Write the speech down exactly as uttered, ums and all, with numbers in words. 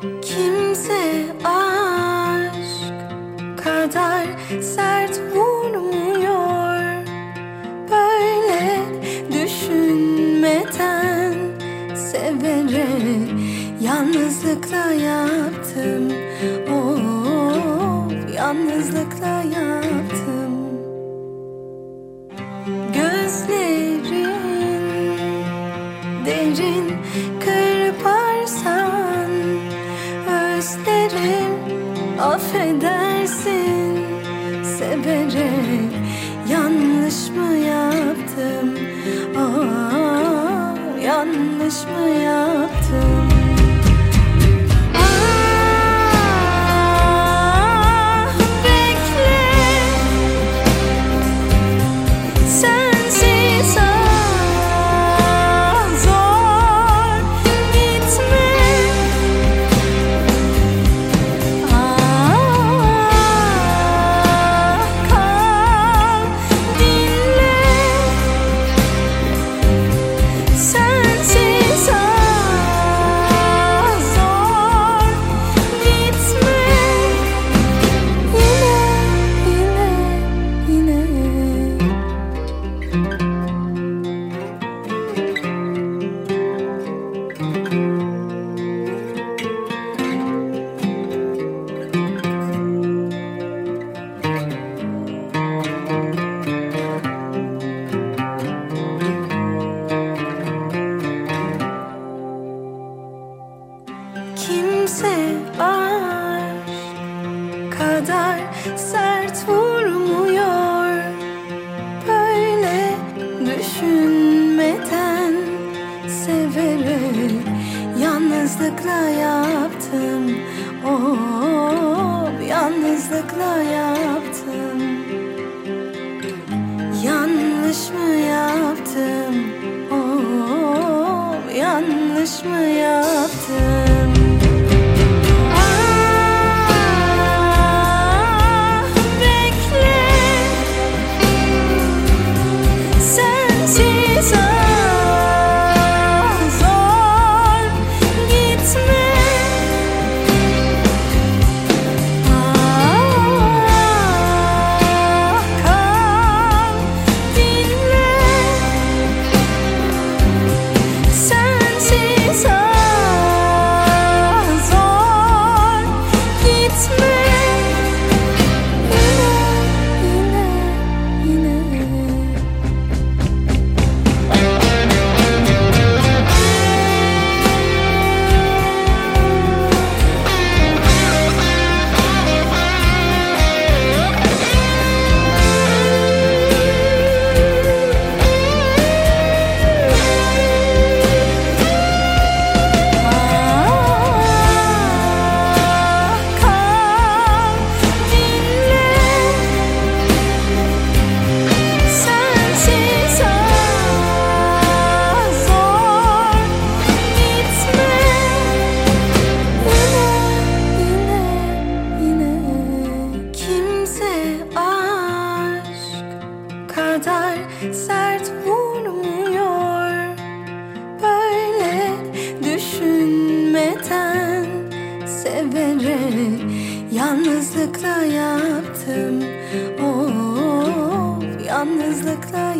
Kimse aşk kadar sert vurmuyor. Böyle düşünmeden severek yalnızlıkla yaptım. Oh, yalnızlıkla yaptım. Gözlerin derin kırparsan özlerim, affedersin. Severek yanlış mı yaptım? Ah, yanlış mı yaptım? Kimse aşk kadar sert vurmuyor. Böyle düşünmeden severek yalnızlıkla yaptım. Oh, yalnızlıkla yaptım. Yanlış mı yaptım? Oh, yanlış mı yaptım? Kadar sert vurmuyor. Böyle düşünmeden severek yalnızlıkla yaptım. Oh, yalnızlıkla